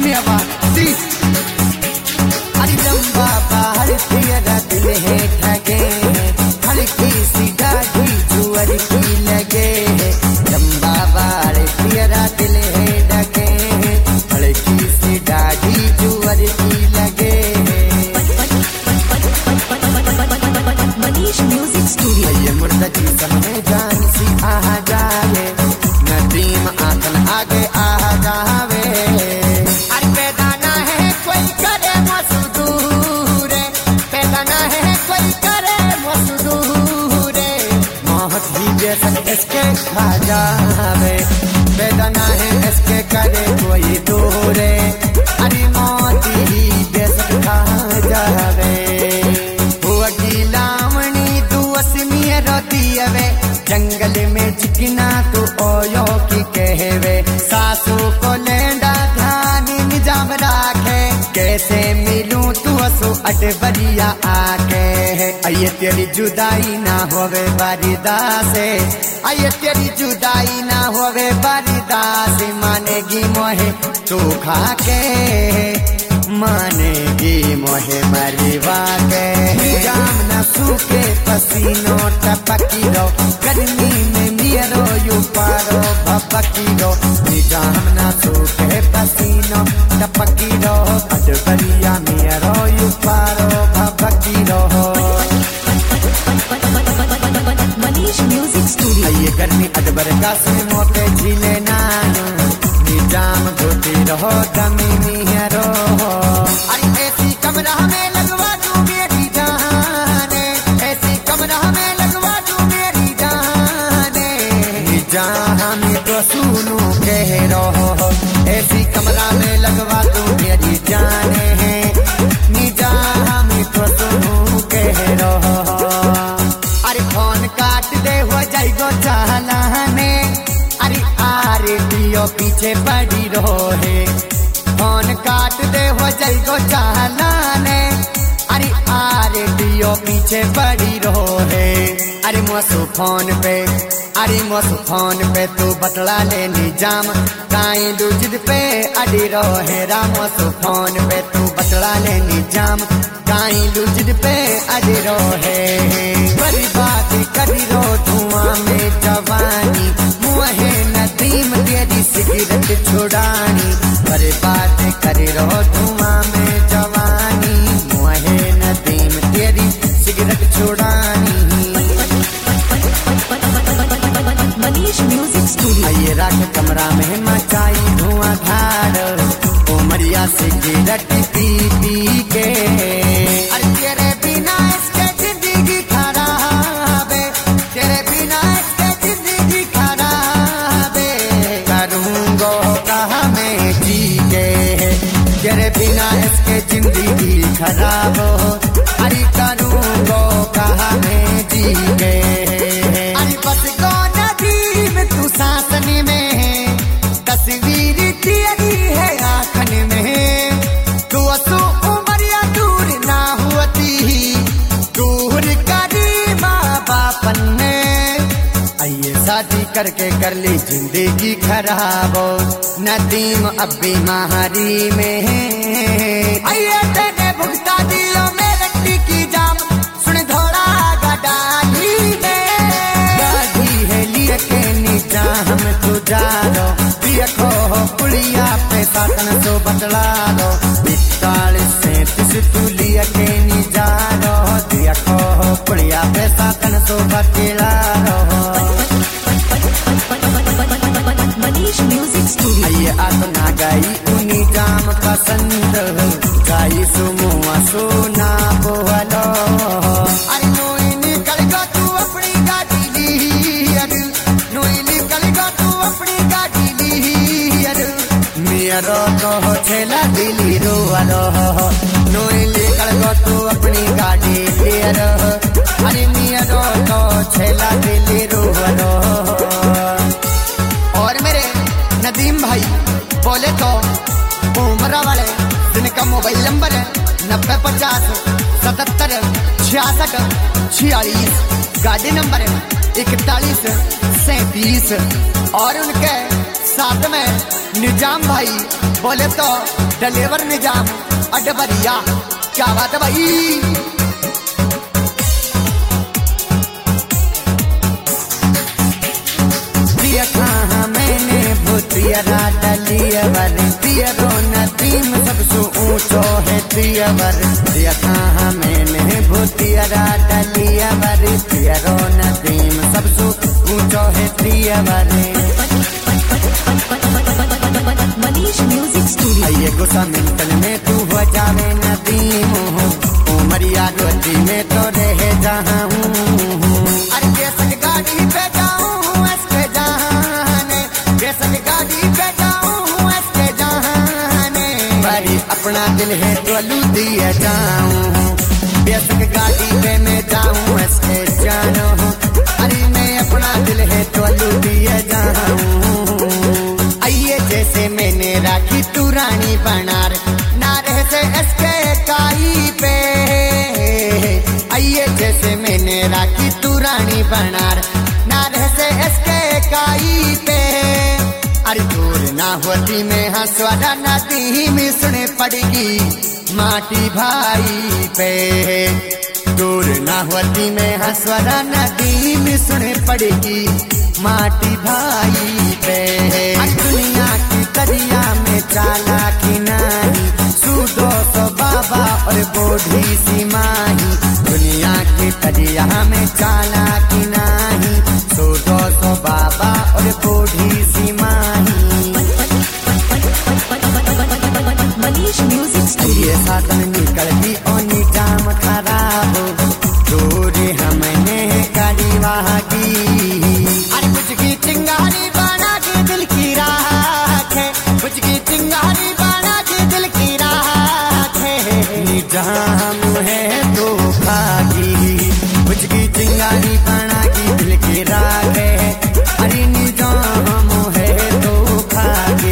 अरे लंबा बाहर तेरा दिल है ठगे, हल्की सी दाढ़ी जुअर की लगे। लंबा बाहर तेरा दिल है ठगे, हल्की सी दाढ़ी जुअर की लगे। Manish music studio. ये मुर्दा जी समय जान सी आ जावे, नदीम आंखन आगे आ जावे। अरे पैदा ना है कोई करे मजदूरे, पैदा ना है कोई करे मजदूरे, मौत भी जैसा इसके खा जावे। पैदा ना है इसके करे कोई दूरे, अरे मौत ही जैसा खा जावे। जंगल में चिकना तो ओयो की कहवे, सासू को लेंदा ध्यान निजाम राखे। कैसे मिलूं तू असो अटबरिया आके, आये तेरी जुदाई ना होवे बारिदा से, आये तेरी जुदाई ना होवे बारिदा से। मानेगी मोहे तू खा के, मानेगी मोहे मरीवा के। जाम न सूखे पसीनो टपकी रो, गर्मी में मियरो यू पारो भपकी रो। जाम न सूखे पसीनो टपकी रो, अटबरिया मियरो यू पारो भपकी रो। Manish music studio. ये गर्मी अटबर का से मोटे झीले नानो, निजाम धोती रहो दमी मियरो। अरे ऐसी कमरा में लगवा दूं मेरी जाने, ऐसी कमरा में लगवा दूं मेरी जाने। जहाँ में तो सुनू कह रहो, ऐसी कमरा में लगवा दूं मेरी जाने। जहाँ में तो सुनू कह रहो, अरे फोन काट दे हो जाएगो चालाने। अरे आरे पियो पीछे पड़ी रहे, फोन काट दे हो जाएगो चालाने। अरे आरे पियो पीछे पड़ी रहे। अरे मोसू फोन पे, अरे मोसू फोन पे तू बतला ले निजाम, काई दूजिद पे अड़ी रहे। रामोसू फोन पे तू बतला ले निजाम, काई दूजिद पे अड़ी रहे। बड़ी बात करी रो धुआं में जवानी, मुहे नदीम तेरी सिगरेट छुड़ानी। बड़ी बात करी रो धुआं में जवानी, मुहे नदीम तेरी सिगरेट छुड़ानी। Manish music studio. ये राख कमरा में मचाई धुआं धार, उमरिया सिगरेट पी पी के। अरे तेरे बिना इसके जिंदगी खराब है, तेरे बिना इसके जिंदगी खराब है। करूँगो कहाँ मैं जी के, तेरे बिना इसके जिंदगी खराब हो। अरे करूँगो कहाँ मैं जी के। अरे बस को नदी में तू सासन में, तस्वीर तेरी है आँखन में। तू असो उमरिया दूर ना होती, दूर करी माँ बापन में। आइए शादी करके कर ली जिंदगी खराब, नदीम अब बीमारी में। आइए तेने भुगता दियो मेरे की जाम, सुन धोड़ा गडाली में। गाड़ी है लिए के निजाम तू जा रो, देखो पुलिया पे सातन तो बतला लो। 41-37 तू लिए के निजा रो, देखो पुलिया पे सातन तो बतला लो। Manish music studio. आइए अपना गाई उनी जाम पसंद, गाई सुमुआ सोना बोलो। अरे नोई निकल गो तू अपनी गाड़ी लियर, नोई निकल गो तू अपनी गाड़ी लियर। मेरा तो छेला दिली रोवालो, नोई निकल गो तू अपनी गाड़ी लियर। अरे मेरा तो छेला दिली रोवालो। और मेरे नदीम भाई बोले तो उमरा वाले जिनका मोबाइल नंबर है 90507746 गाड़ी नंबर 4137 और उनके साथ में निजाम भाई बोले तो ड्राइवर निजाम अडबरिया। क्या बात है भाई। कहा मैंने भूतियरा डलियवर पियरो नदीम सबसे ऊंचो है पियवर। कहा मैंने भूतियरा डलियवर पियरो नदीम सबसे ऊंचो है पियवर। Manish music studio. ये गुस्सा मिंटल में तू हो जावे नदीम उमरिया रोटी में तो रह जहाँ हूँ। अरे कैसे गाड़ी पे जाऊँ ऐसे जहाने, कैसे गाड़ी पे जाऊँ ऐसे जहाने। भाई अपना दिल है तो लूटिया जाऊँ, कैसे गाड़ी पे मैं जाऊँ ऐसे जानो। अरे मैं अपना दिल है तो लूटिया जाऊँ। आइए जैसे मैंने राखी तू रानी बनार नारे से इसके काई पे। आइए जैसे मैंने राखी तू रानी बनार नारे से इसके काई पे। अरे दूर ना होती में हंसवारा नदी मिसने पड़ेगी माटी भाई पे। दूर ना होती में हंसवारा नदी मिसने पड़ेगी माटी भाई पे। दुनिया की करिया में चाला की नाही सूदो तो बाबा और बूढ़ी सी माही। दुनिया की करिया में चाला की नाही सूदो तो बाबा और बूढ़ी सी माही। Manish music studio. साधन निकलती और निजाम खराब दूरी हमने करी वहाँ की। अरे कुछ की चिंगारी बना के दिल की राख है, कुछ की चिंगारी बना के दिल की राख है। निजाम है तो खागी कुछ की चिंगारी बना के दिल की राख है। अरे निजाम है तो खागी।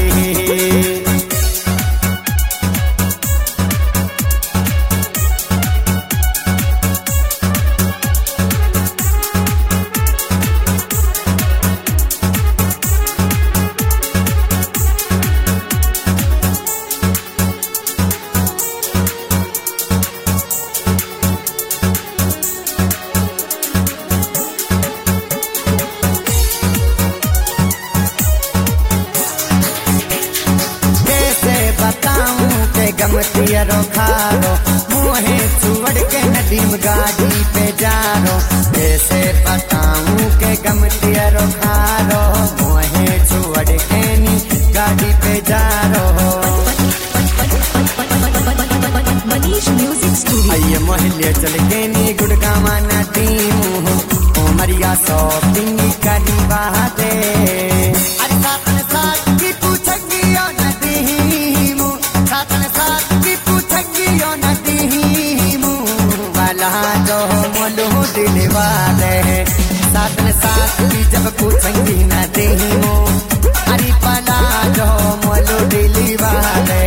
गमतियरो खारो मुहे सुवड़ के नदीम गाड़ी पे जारो। कैसे बताऊं के गमतियरो खारो मुहे सुवड़ के नी गाड़ी पे जारो। Manish music studio. आइए मोहल्ले चल के नी गुड़गामा नदीम उमरिया शॉपिंग करी बाते। अरे साथन साथ की पूछेगी ओ नदीम, साथन साथ की पूछेगी ओ नदीम वाला जो मोलू दिलवा दे। साथन साथ की जब पूछेगी नदीम अरे पला जो मोलू दिलवा दे।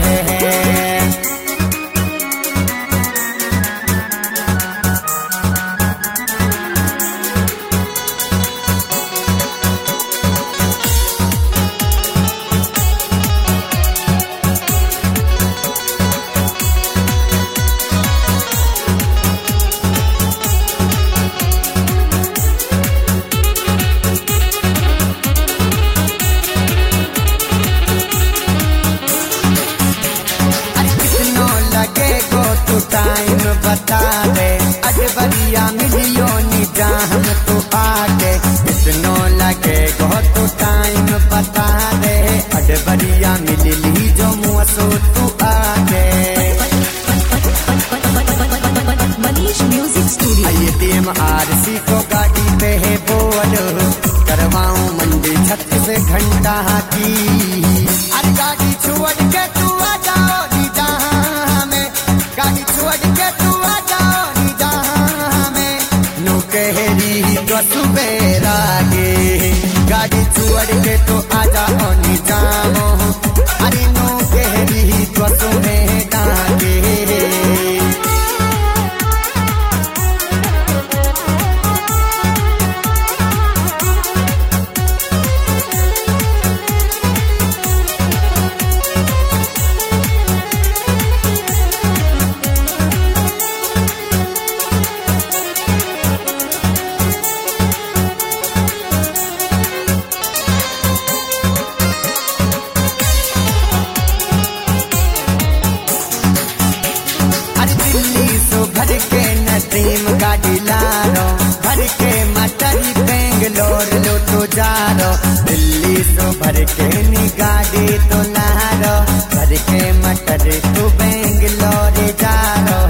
टाइम बता दे अजबरिया मिलियो निजाम तो आगे। कितनो लगे गो तो टाइम बता दे अजबरिया मिली जो मुँसो तू आगे। Manish music studio. आइए DMRC को गाड़ी पे है बोल करवाऊं मंडी छत से घंटा की। अरे गाड़ी छोड़ के तू आ जाओ निजाम में, गाड़ी छोड़ के तू आ जाओ स्ट्रीम गाड़ी लारो, भर के मटर बेंगलोर लो तो जारो, दिल्ली सो भर के नी गाड़ी तो लारो, भर के मटर तो बेंगलोर जारो।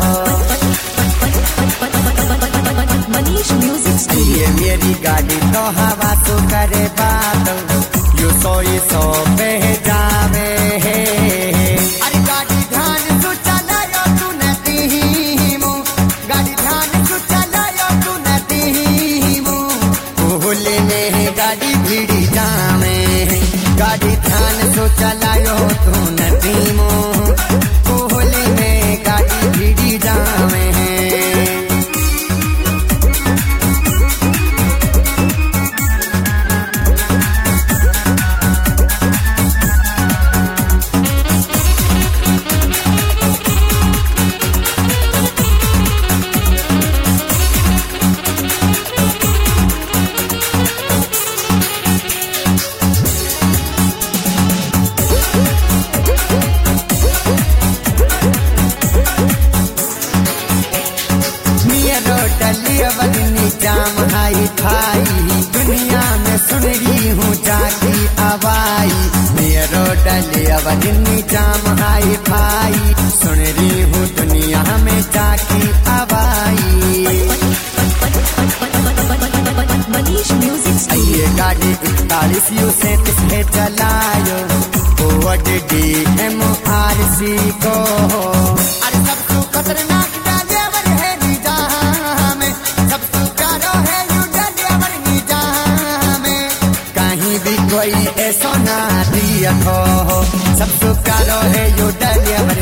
Manish music studio. ये मेरी गाड़ी तो हवा तो करे बात, यू सौ पे जावे है। अरे गाड़ी ध्यान तू चलायो तू नदीमो, गाड़ी ध्यान तू चलायो तू नदीमो, कोहले में गाड़ी भिड़ी जावे, गाड़ी ध्यान तू चलायो तू नदीमो, कोहले में गाड़ी भिड़ी जावे। जाम हाई फाई दुनिया में सुन रही हूँ जाती आवाई, मेरो डलिया जाम हाई फाई सुन रही हूँ दुनिया में जाती आवाई। मनीष म्यूजिक। ये गाड़ी 41 से किसने चलायो, DMRC को। अरे सबसे खतरनाक ड्राइवर है निजाम में, सबसे प्यारा है यू ड्राइवर निजाम में, कहीं भी कोई ऐसा ना दिया हो, सबसे प्यारा है यू ड्राइवर